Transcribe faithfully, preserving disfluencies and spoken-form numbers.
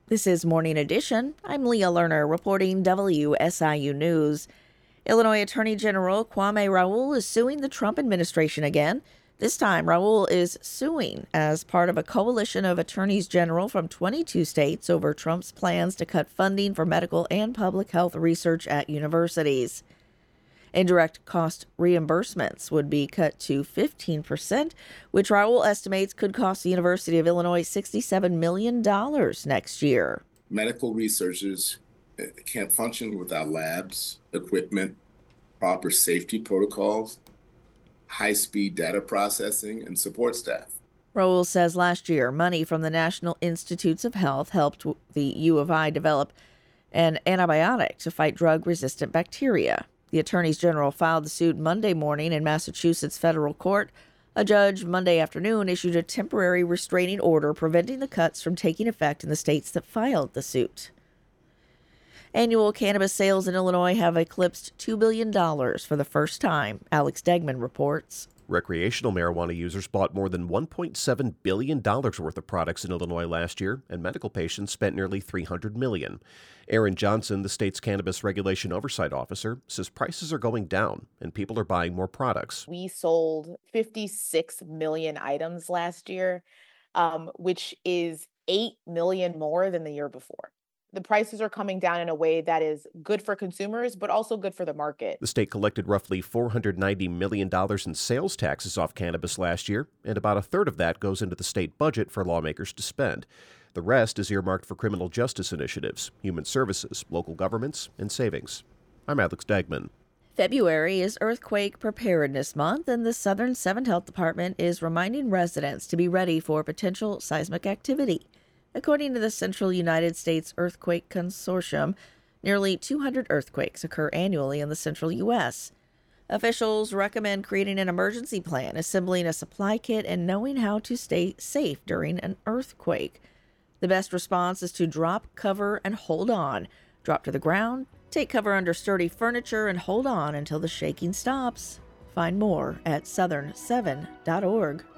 This is Morning Edition. I'm Leah Lerner reporting W S I U News. Illinois Attorney General Kwame Raoul is suing the Trump administration again. This time, Raoul is suing as part of a coalition of attorneys general from twenty-two states over Trump's plans to cut funding for medical and public health research at universities. Indirect cost reimbursements would be cut to fifteen percent, which Raoul estimates could cost the University of Illinois sixty-seven million dollars next year. Medical researchers can't function without labs, equipment, proper safety protocols, high-speed data processing, and support staff. Raoul says last year, money from the National Institutes of Health helped the U of I develop an antibiotic to fight drug-resistant bacteria. The attorneys general filed the suit Monday morning in Massachusetts federal court. A judge Monday afternoon issued a temporary restraining order preventing the cuts from taking effect in the states that filed the suit. Annual cannabis sales in Illinois have eclipsed two billion dollars for the first time, Alex Degman reports. Recreational marijuana users bought more than one point seven billion dollars worth of products in Illinois last year, and medical patients spent nearly three hundred million dollars. Aaron Johnson, the state's cannabis regulation oversight officer, says prices are going down and people are buying more products. We sold fifty-six million items last year, um, which is eight million more than the year before. The prices are coming down in a way that is good for consumers, but also good for the market. The state collected roughly four hundred ninety million dollars in sales taxes off cannabis last year, and about a third of that goes into the state budget for lawmakers to spend. The rest is earmarked for criminal justice initiatives, human services, local governments, and savings. I'm Alex Degman. February is Earthquake Preparedness Month, and the Southern Seventh Health Department is reminding residents to be ready for potential seismic activity. According to the Central United States Earthquake Consortium, nearly two hundred earthquakes occur annually in the central U S. Officials recommend creating an emergency plan, assembling a supply kit, and knowing how to stay safe during an earthquake. The best response is to drop, cover, and hold on. Drop to the ground, take cover under sturdy furniture, and hold on until the shaking stops. Find more at southern seven dot org.